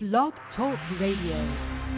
Blog Talk Radio.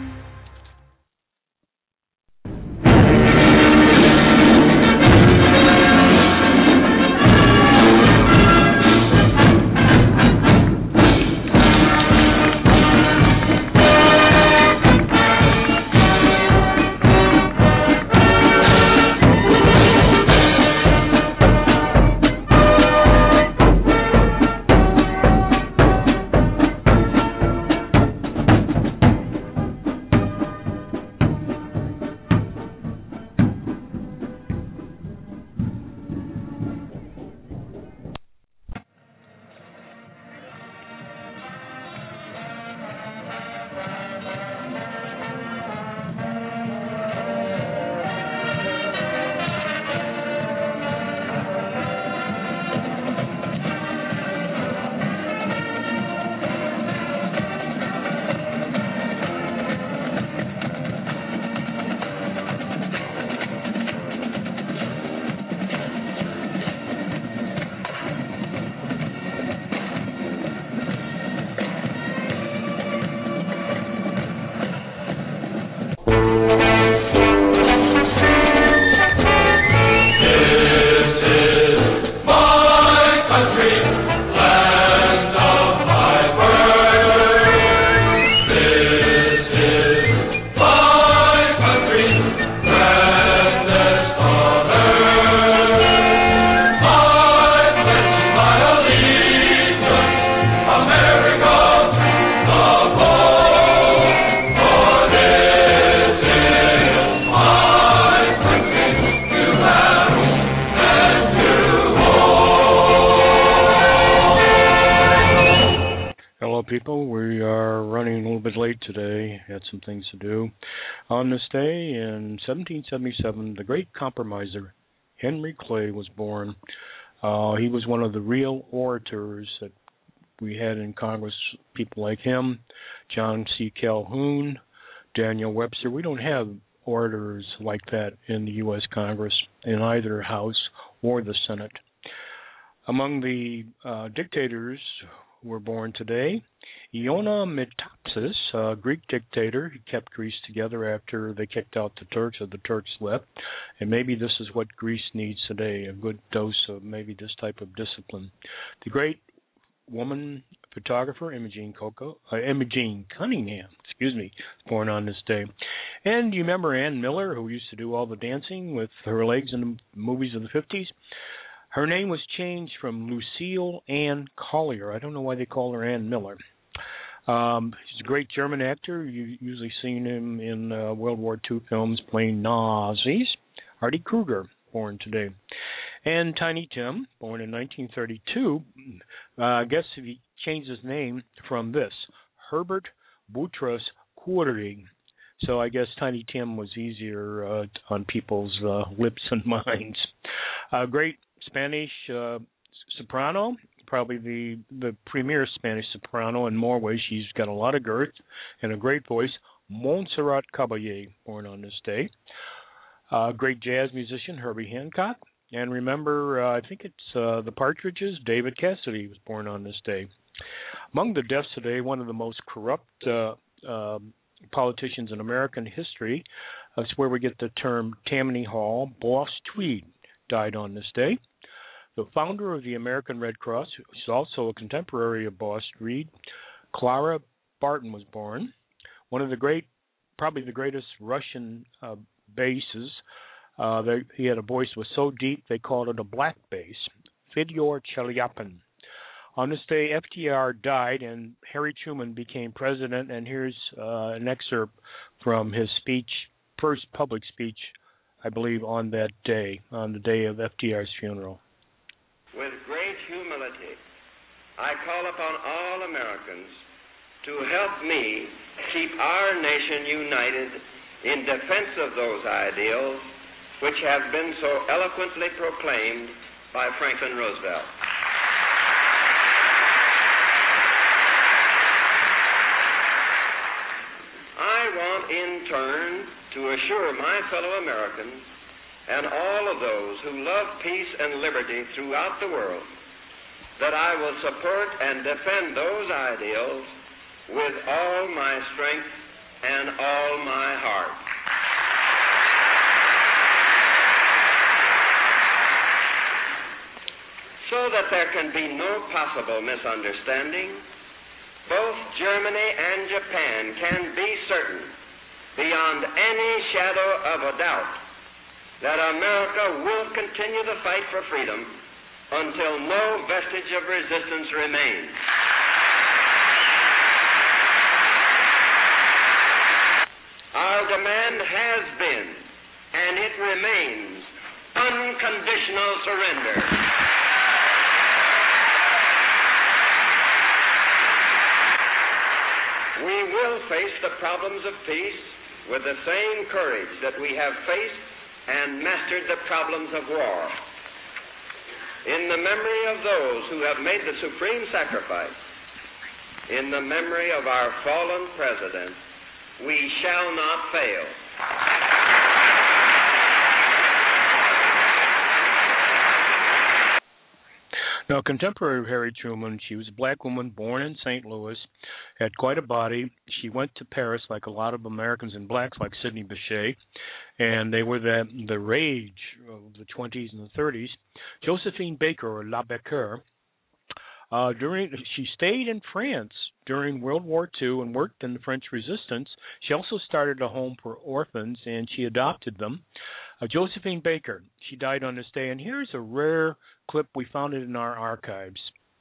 Things to do. On this day in 1777, the great compromiser Henry Clay was born. He was one of the real orators that we had in Congress, people like him, John C. Calhoun, Daniel Webster. We don't have orators like that in the U.S. Congress, in either House or the Senate. Among the dictators who were born today, Iona Metapsis, a Greek dictator. He kept Greece together after they kicked out the Turks, or the Turks left. And maybe this is what Greece needs today, a good dose of maybe this type of discipline. The great woman photographer, Imogene Cunningham, born on this day. And you remember Ann Miller, who used to do all the dancing with her legs in the movies of the 50s? Her name was changed from Lucille Ann Collier. I don't know why they call her Ann Miller. He's a great German actor. You've usually seen him in World War II films playing Nazis. Hardy Kruger, born today. And Tiny Tim, born in 1932. I guess if he changed his name from this, Herbert Boutros Ghoury. So I guess Tiny Tim was easier on people's lips and minds. Great Spanish soprano, probably the premier Spanish soprano in more ways. She's got a lot of girth and a great voice. Montserrat Caballé, born on this day. Great jazz musician, Herbie Hancock. And remember, I think it's the Partridges, David Cassidy was born on this day. Among the deaths today, one of the most corrupt politicians in American history, that's where we get the term Tammany Hall, Boss Tweed, died on this day. The founder of the American Red Cross, who's also a contemporary of Boss Tweed, Clara Barton, was born. One of the probably the greatest Russian basses. He had a voice that was so deep they called it a black bass. Fyodor Chelyapin. On this day, FDR died and Harry Truman became president. And here's an excerpt from his speech, first public speech, I believe, on that day, on the day of FDR's funeral. With great humility, I call upon all Americans to help me keep our nation united in defense of those ideals which have been so eloquently proclaimed by Franklin Roosevelt. I want in turn to assure my fellow Americans and all of those who love peace and liberty throughout the world that I will support and defend those ideals with all my strength and all my heart. So that there can be no possible misunderstanding, both Germany and Japan can be certain, beyond any shadow of a doubt, that America will continue the fight for freedom until no vestige of resistance remains. Our demand has been, and it remains, unconditional surrender. We will face the problems of peace with the same courage that we have faced and mastered the problems of war. In the memory of those who have made the supreme sacrifice, in the memory of our fallen president, we shall not fail. Now, contemporary of Harry Truman, she was a black woman born in St. Louis, had quite a body. She went to Paris like a lot of Americans and blacks, like Sidney Bechet, and they were the rage of the 20s and the 30s. Josephine Baker, or La Baker, she stayed in France during World War II and worked in the French Resistance. She also started a home for orphans, and she adopted them. Josephine Baker, she died on this day, and here's a rare clip. We found it in our archives.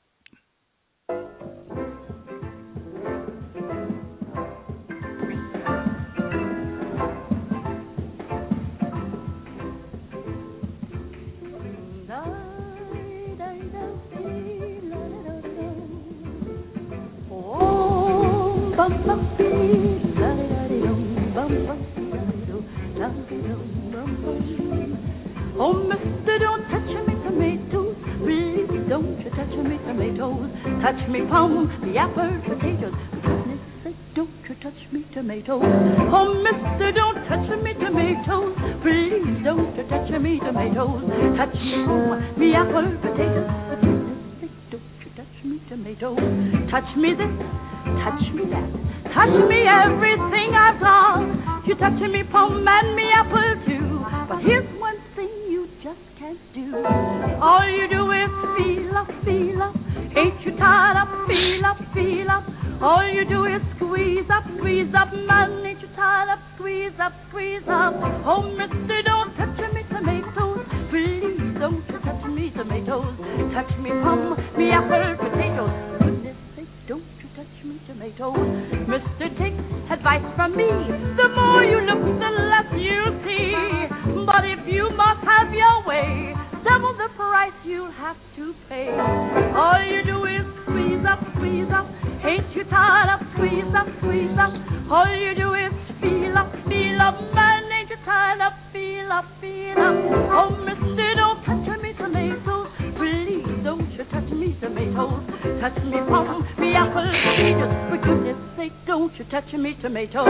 Oh, mister, don't touch me tomatoes. Please don't you touch me tomatoes. Touch me plum, the apple, potatoes. For goodness sake, don't you touch me tomatoes. Oh, mister, don't touch me tomatoes. Please don't you touch me tomatoes. Touch me plum, the apple, potatoes. For goodness sake, don't you touch me tomatoes. Touch me this, touch me that. Touch me everything I've got. You touch me plum and me apple too. But here's one thing you just can't do. All you do is feel up, feel up. Ain't you tired of feel up, feel up? All you do is squeeze up, man. Ain't you tired of squeeze up, squeeze up? Oh, mister, don't touch me tomatoes. Please don't you touch me tomatoes. Touch me plum, me apple, potatoes. Goodness sake, don't you touch me tomatoes. Mister, take advice from me. The more you look, the less you see. But if you must have your way, double the price you'll have to pay. All you do is squeeze up, squeeze up. Ain't you tired of squeeze up, squeeze up? All you do is feel up, man. Ain't you tired of feel up, feel up? Oh, mister, don't touch me tomatoes. Please don't you touch me tomatoes. Touch me plum, me apple, potatoes. For goodness sake, don't you touch me tomatoes.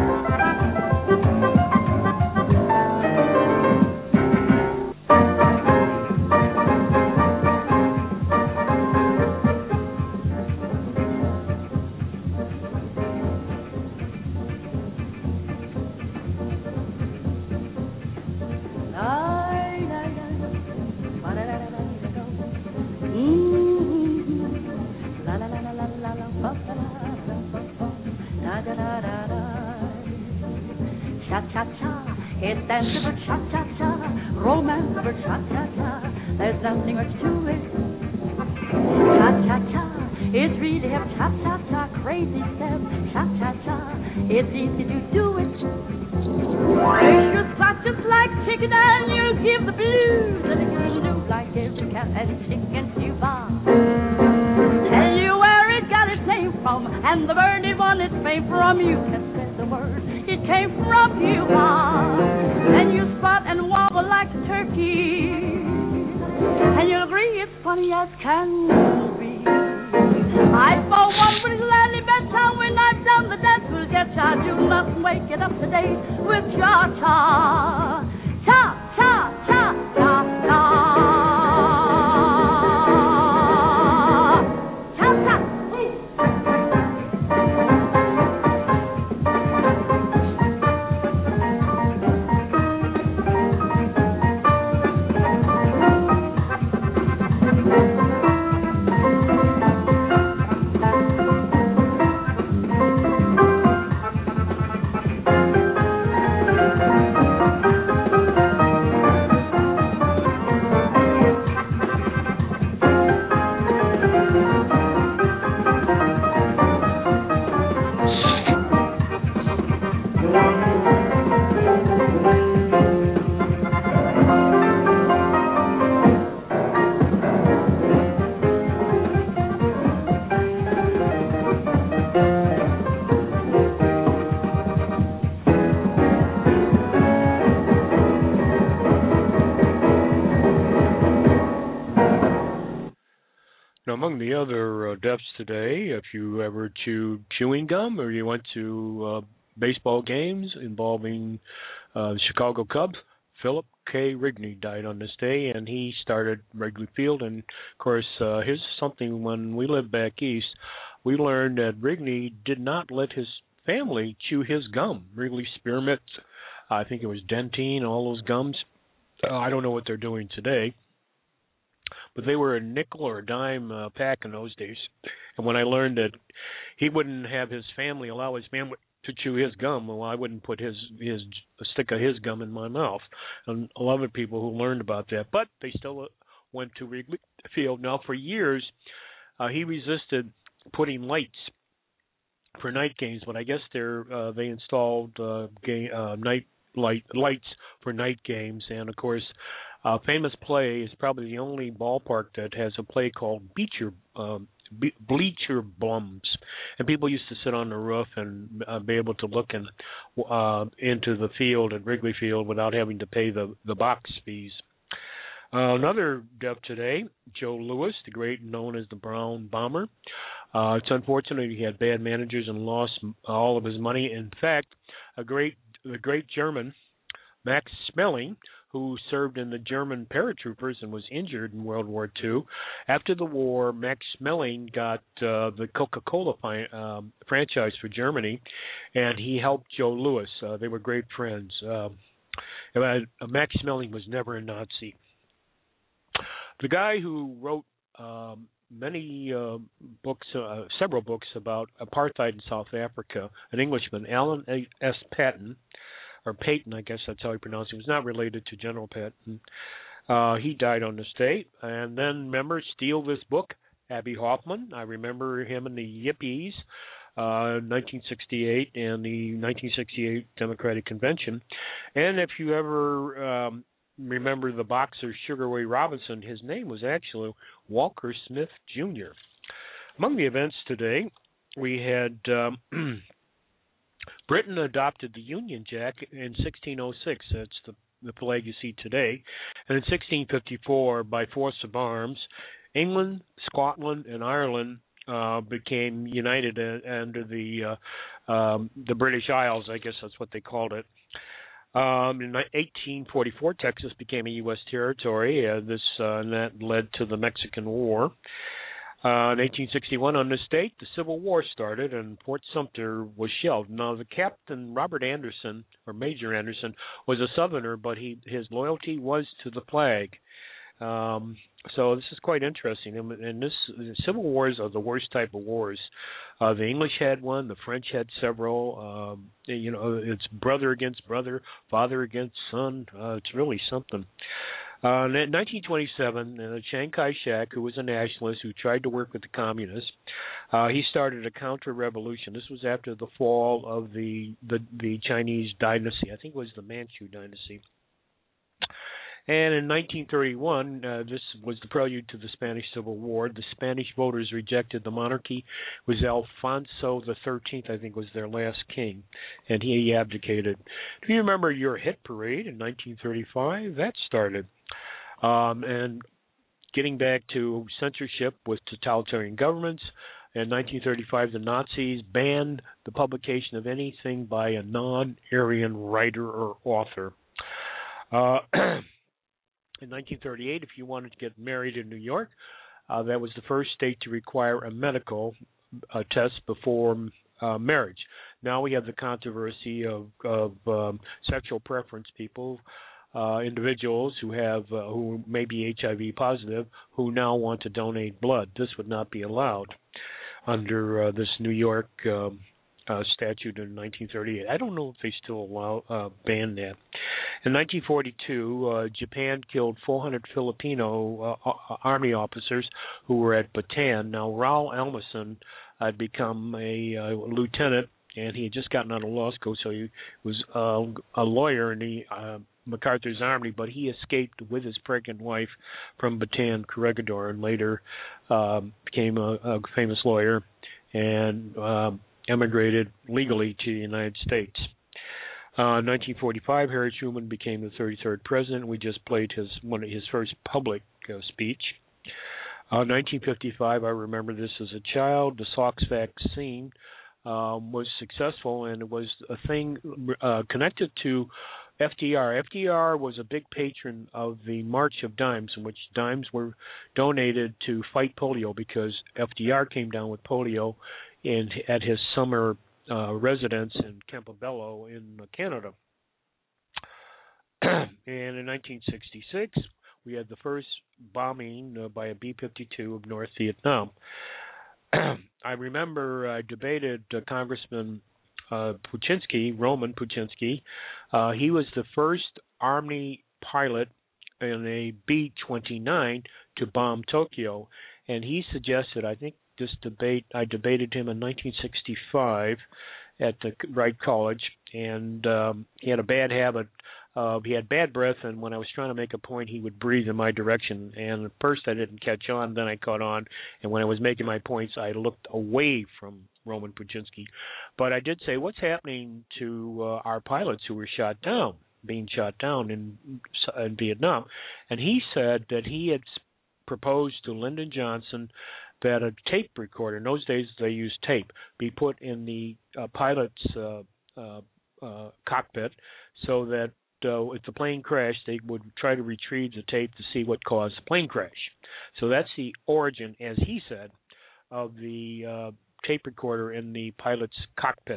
Cha-cha-cha, it's dance for cha-cha-cha, romance for cha-cha-cha, there's nothing much to it. Cha-cha-cha, it's really a cha-cha-cha, crazy step, cha-cha-cha, it's easy to do it. You spot just like chicken and you give the blues, and it can do like every cat and chicken stew bar. Tell you where it got its name from, and the bird it won its fame from. You can spread the word, it came from you, and you spot and wobble like a turkey, and you'll agree it's funny as can be. I for one would gladly bet how when I've done the dance will get ya. You must wake it up today with cha-cha, cha-cha-cha-cha-cha. Cha-cha. among the other deaths today, if you ever chewed chewing gum or you went to baseball games involving the Chicago Cubs, Philip K. Rigney died on this day, and he started Wrigley Field. And, of course, here's something: when we lived back east, we learned that Rigney did not let his family chew his gum. Wrigley Spearmint, I think it was Dentyne, all those gums. I don't know what they're doing today, but they were a nickel or a dime pack in those days. And when I learned that he wouldn't have his family allow his family to chew his gum, well, I wouldn't put a stick of his gum in my mouth. And a lot of people who learned about that, but they still went to Wrigley Field. Now, for years, he resisted putting lights for night games, but I guess they installed night lights for night games. And of course, Famous Play is probably the only ballpark that has a play called Bleacher Bums, and people used to sit on the roof and be able to look into the field at Wrigley Field without having to pay the box fees. Another death today, Joe Louis, the great known as the Brown Bomber. It's unfortunate he had bad managers and lost all of his money. In fact, the great German, Max Schmeling, who served in the German paratroopers and was injured in World War II. After the war, Max Schmeling got the Coca-Cola franchise for Germany, and he helped Joe Louis. They were great friends. Max Schmeling was never a Nazi. The guy who wrote many books, several books about apartheid in South Africa, an Englishman, Alan S. Paton, or Peyton, I guess that's how he pronounced it. He was not related to General Patton. He died on this day. And then, remember, steal this book, Abbie Hoffman. I remember him in the Yippies, 1968, and the 1968 Democratic Convention. And if you ever remember the boxer Sugar Ray Robinson, his name was actually Walker Smith, Jr. Among the events today, we had Britain adopted the Union Jack in 1606. That's the flag you see today. And in 1654, by force of arms, England, Scotland, and Ireland became united under the British Isles. I guess that's what they called it. In 1844, Texas became a U.S. territory. And that led to the Mexican War. In 1861, on this date, the Civil War started, and Fort Sumter was shelled. Now, the Captain Robert Anderson, or Major Anderson, was a Southerner, but his loyalty was to the flag. So this is quite interesting. And the Civil Wars are the worst type of wars. The English had one. The French had several. It's brother against brother, father against son. It's really something. In 1927, Chiang Kai-shek, who was a nationalist who tried to work with the communists, he started a counter-revolution. This was after the fall of the Chinese dynasty. I think it was the Manchu dynasty. And in 1931, this was the prelude to the Spanish Civil War. The Spanish voters rejected the monarchy. It was Alfonso XIII, I think, was their last king, and he abdicated. Do you remember your hit parade in 1935? That started. And getting back to censorship with totalitarian governments, in 1935, the Nazis banned the publication of anything by a non-Aryan writer or author. In 1938, if you wanted to get married in New York, that was the first state to require a medical test before marriage. Now we have the controversy of sexual preference people, individuals who may be HIV positive, who now want to donate blood. This would not be allowed under this New York statute in 1938. I don't know if they still ban that. In 1942, Japan killed 400 Filipino army officers who were at Bataan. Now, Raul Almason had become a lieutenant, and he had just gotten out of law school, so he was a lawyer in the MacArthur's army, but he escaped with his pregnant wife from Bataan, Corregidor, and later became a famous lawyer and emigrated legally to the United States. In 1945, Harry Truman became the 33rd president. We just played his first public speech. 1955, I remember this as a child. The Salk vaccine was successful, and it was a thing connected to FDR. FDR was a big patron of the March of Dimes, in which dimes were donated to fight polio because FDR came down with polio at his summer residence in Campobello in Canada. And in 1966, we had the first bombing by a B-52 of North Vietnam. I remember I debated Congressman Puchinsky, Roman Puchinsky. He was the first Army pilot in a B-29 to bomb Tokyo, and he suggested, I think I debated him in 1965 at the Wright College, and he had a bad habit. He had bad breath, and when I was trying to make a point, he would breathe in my direction. And at first I didn't catch on, then I caught on. And when I was making my points, I looked away from Roman Puchinsky. But I did say, what's happening to our pilots who were being shot down in Vietnam? And he said that he had proposed to Lyndon Johnson that a tape recorder, in those days they used tape, be put in the pilot's cockpit so that if the plane crashed, they would try to retrieve the tape to see what caused the plane crash. So that's the origin, as he said, of the tape recorder in the pilot's cockpit.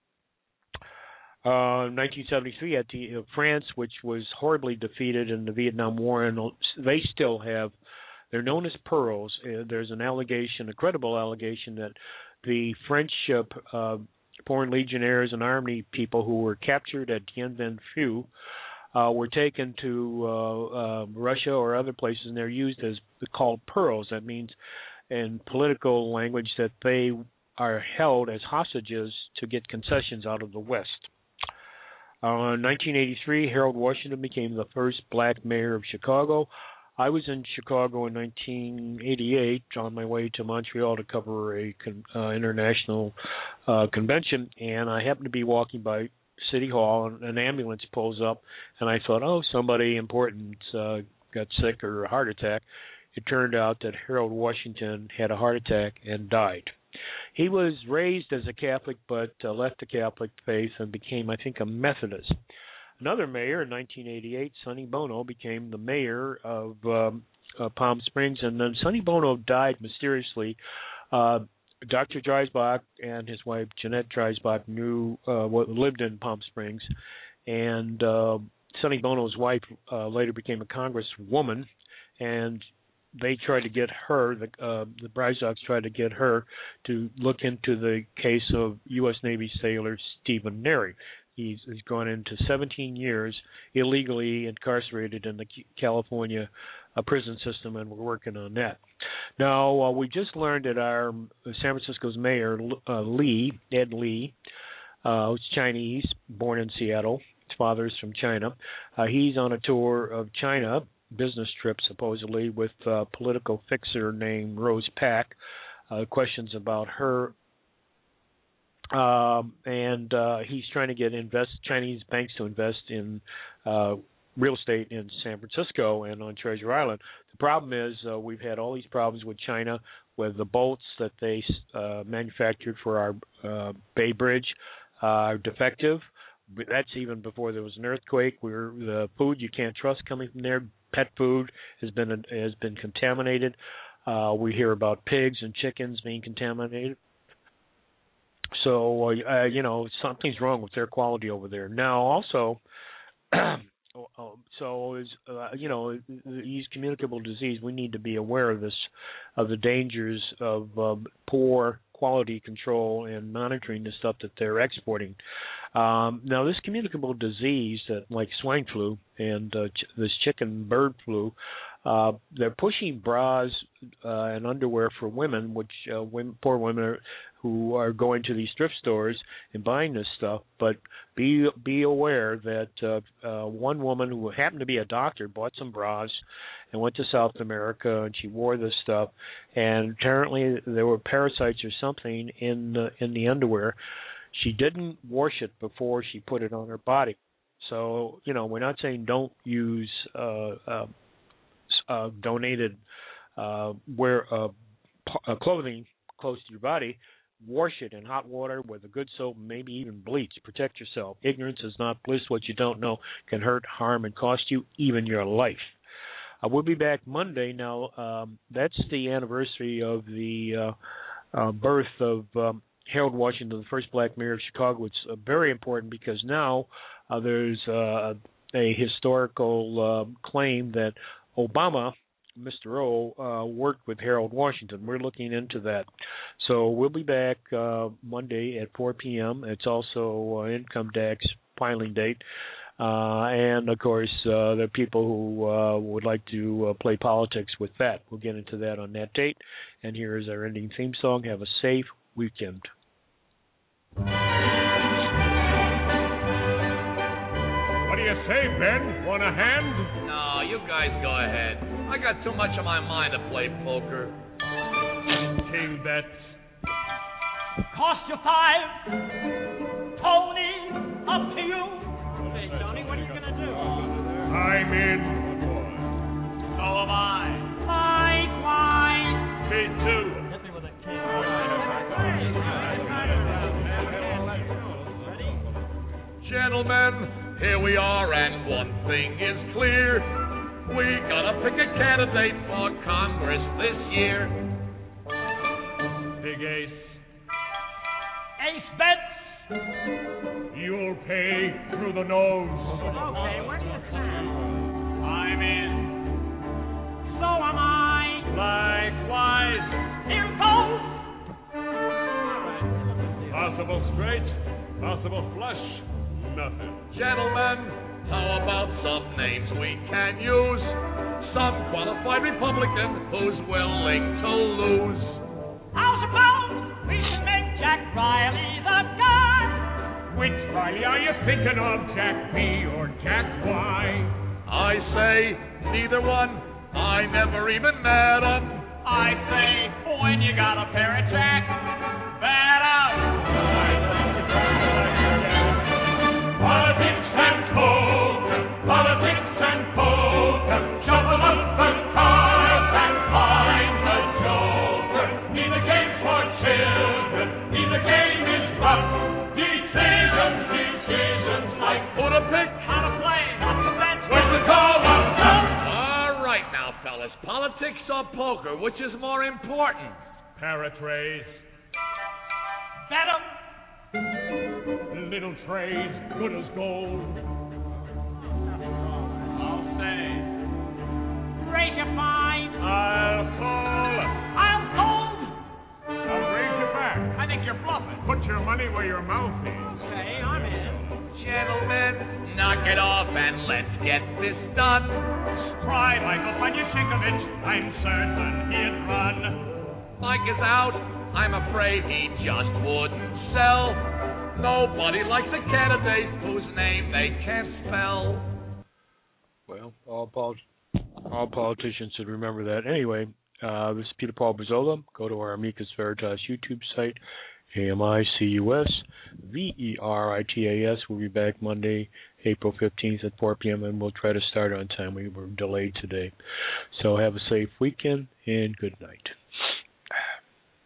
1973, at France, which was horribly defeated in the Vietnam War, and they still have, they're known as pearls. There's an allegation, a credible allegation, that the French Foreign Legionnaires and Army people who were captured at Dien Bien Phu were taken to Russia or other places, and they're used as called pearls. That means, in political language, that they are held as hostages to get concessions out of the West. In 1983, Harold Washington became the first black mayor of Chicago. I was in Chicago in 1988 on my way to Montreal to cover a international convention, and I happened to be walking by City Hall, and an ambulance pulls up, and I thought, oh, somebody important got sick or a heart attack. It turned out that Harold Washington had a heart attack and died. He was raised as a Catholic, but left the Catholic faith and became, I think, a Methodist. Another mayor in 1988, Sonny Bono, became the mayor of Palm Springs, and then Sonny Bono died mysteriously. Dr. Dreisbach and his wife Jeanette Dreisbach lived in Palm Springs, and Sonny Bono's wife later became a congresswoman, and they tried to get her, the Dreisbachs tried to get her to look into the case of U.S. Navy sailor Stephen Neri. He's gone into 17 years illegally incarcerated in the California prison system, and we're working on that. Now, we just learned that our San Francisco's mayor, Ed Lee, who's Chinese, born in Seattle. His father's from China. He's on a tour of China, business trip supposedly, with a political fixer named Rose Pak. Questions about her. And he's trying to get Chinese banks to invest in real estate in San Francisco and on Treasure Island. The problem is we've had all these problems with China, with the bolts that they manufactured for our Bay Bridge are defective. That's even before there was an earthquake. The food you can't trust coming from there. Pet food has been contaminated. We hear about pigs and chickens being contaminated. So, something's wrong with their quality over there. Now, also, these communicable disease, we need to be aware of this, of the dangers of poor quality control and monitoring the stuff that they're exporting. Now, this communicable disease, like swine flu and this chicken bird flu, they're pushing bras and underwear for women, which poor women who are going to these thrift stores and buying this stuff. But be aware that one woman who happened to be a doctor bought some bras and went to South America, and she wore this stuff, and apparently there were parasites or something in the underwear. She didn't wash it before she put it on her body. So, we're not saying don't use donated wear clothing close to your body. Wash it in hot water with a good soap, maybe even bleach. Protect yourself. Ignorance is not bliss. What you don't know can hurt, harm, and cost you even your life. We'll be back Monday. Now, that's the anniversary of the birth of Harold Washington, the first black mayor of Chicago. It's very important because now there's a historical claim that Obama, Mr. O, worked with Harold Washington. We're looking into that. So we'll be back Monday at 4 p.m. It's also income tax filing date. And, of course, there are people who would like to play politics with that. We'll get into that on that date. And here is our ending theme song. Have a safe weekend. What do you say, Ben? Want a hand? No, you guys go ahead. I got too much on my mind to play poker. King bets. Cost you 5. Tony, up to you. Hey, Tony, what are you going to do? I'm in. So am I. Likewise. Me too. Hit me with a king. Gentlemen, here we are, and one thing is clear. We gotta pick a candidate for Congress this year. Big ace. Ace bets. You'll pay through the nose. Okay, where do you stand? I'm in. So am I. Likewise. Here goes. Possible straight. Possible flush. Nothing. Gentlemen, how about some names we can use? Some qualified Republican who's willing to lose. How's about we should make Jack Riley the guy? Which Riley are you thinking of, Jack B or Jack Y? I say neither one. I never even met him. I say when you got a pair of Jack, bet up. Politics and poker, politics and poker, shuffle up the cards and find the joker. Neither game for children, neither game is rough. Decisions like Who to pick? How to play, how to bet. when to call up. All right now, fellas. Politics or poker, which is more important? Paratrays, Bet 'em. little trade, good as gold. I'll stay. Raise your fine. I'll call. I'll hold. I'll raise you back. I think you're bluffing. Put your money where your mouth is. Okay, I'm in. Gentlemen, knock it off and let's get this done. Try Michael Panyachikovich. I'm certain he'd run. Mike is out. I'm afraid he just wouldn't sell. Nobody likes a candidate whose name they can't spell. Well, all politicians should remember that. Anyway, this is Peter Paul Brizzola. Go to our Amicus Veritas YouTube site, AMICUS VERITAS. We'll be back Monday, April 15th at 4 p.m., and we'll try to start on time. We were delayed today. So have a safe weekend and good night.